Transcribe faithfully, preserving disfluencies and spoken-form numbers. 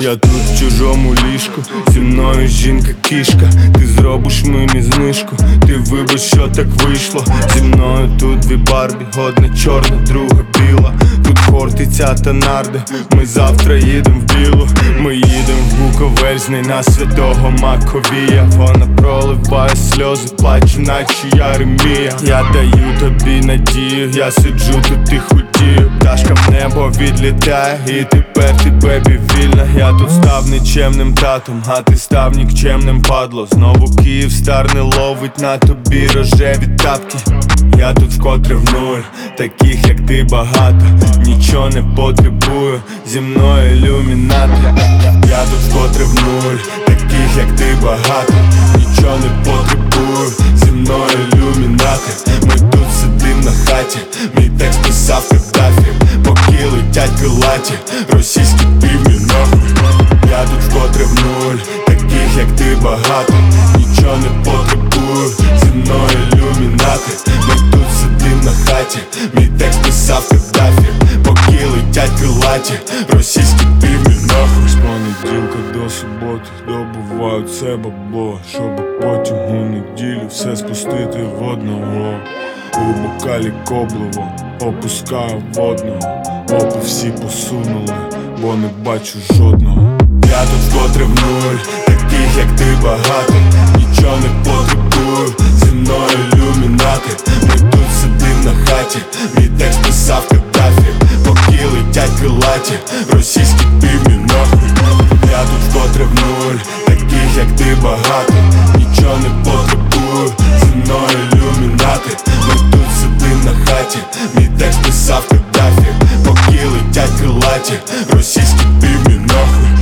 Я тут в чужому ліжку, зі мною жінка-кішка. Ти зробиш мені знижку, ти вибач, що так вийшло. Зі мною тут дві Барбі, одна чорна, друга біла. Тут хортиця та нарди, ми завтра їдем в білу. Ми їдем в Буковель, з неї на Святого Маковія. Вона проливає сльози, плаче, наче Єремія. Я даю тобі надію, я сиджу тут і худію. Пташка в небо відлітає, і тепер ти, бебі, вільна. Я тут став нічемним татом, а ти став нікчемним, падло. Знову Київстар не ловить на тобі рожеві тапки. Я тут вкотре в нуль, таких як ти багато. Нічого не потребую, зі мною ілюмінати. Я тут вкотре в нуль, таких як ти багато. Нічого не потребую, зі мною ілюмінати. Ми тут сидим на хаті, мій текст писав Каддафі. Поки летять крилаті, російські півні нахуй. Я тут вкотре в нуль, таких як ти багато. Нічого не потребую, зі мною ілюмінати. Ми тут сидим на хаті, мій текст писав Каддафі. Поки летять крилаті, російські півні нахуй. З понеділка до суботи добувають це бабло, щоб потім у неділю все спустити в одного. У бокалі Коблево опускаю водного. Опи всі посунули, бо не бачу жодного. Я тут вкотре в нуль, таких як ти багато. Нічого не потребую, зі мною ілюмінати. Ми тут сидим на хаті, мій текст писав Каддафі. Поки летять крилаті, російські півні нахуй. Я тут вкотре в нуль, таких як ти багато. Нічого не потребую, зі мною ілюмінати. Ми тут сидим на хаті, мій текст писав Каддафі. Поки летять крилаті, російські півні нахуй.